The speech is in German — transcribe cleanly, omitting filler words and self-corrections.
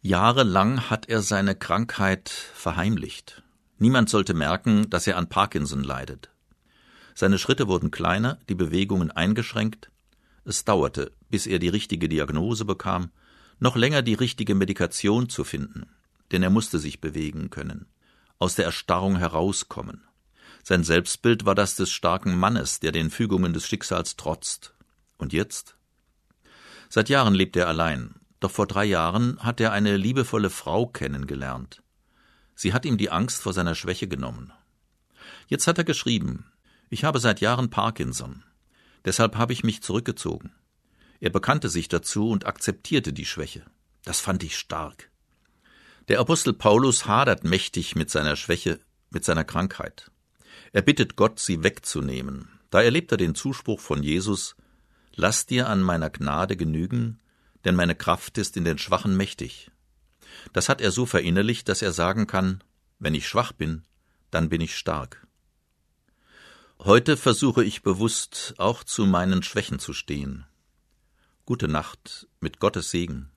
Jahrelang hat er seine Krankheit verheimlicht. Niemand sollte merken, dass er an Parkinson leidet. Seine Schritte wurden kleiner, die Bewegungen eingeschränkt. Es dauerte, bis er die richtige Diagnose bekam, noch länger die richtige Medikation zu finden, denn er musste sich bewegen können, aus der Erstarrung herauskommen. Sein Selbstbild war das des starken Mannes, der den Fügungen des Schicksals trotzt. Und jetzt? Seit Jahren lebt er allein, doch vor 3 Jahren hat er eine liebevolle Frau kennengelernt. Sie hat ihm die Angst vor seiner Schwäche genommen. Jetzt hat er geschrieben: Ich habe seit Jahren Parkinson. Deshalb habe ich mich zurückgezogen. Er bekannte sich dazu und akzeptierte die Schwäche. Das fand ich stark. Der Apostel Paulus hadert mächtig mit seiner Schwäche, mit seiner Krankheit. Er bittet Gott, sie wegzunehmen. Da erlebt er den Zuspruch von Jesus: Lass dir an meiner Gnade genügen, denn meine Kraft ist in den Schwachen mächtig. Das hat er so verinnerlicht, dass er sagen kann: Wenn ich schwach bin, dann bin ich stark. Heute versuche ich bewusst, auch zu meinen Schwächen zu stehen. Gute Nacht, mit Gottes Segen.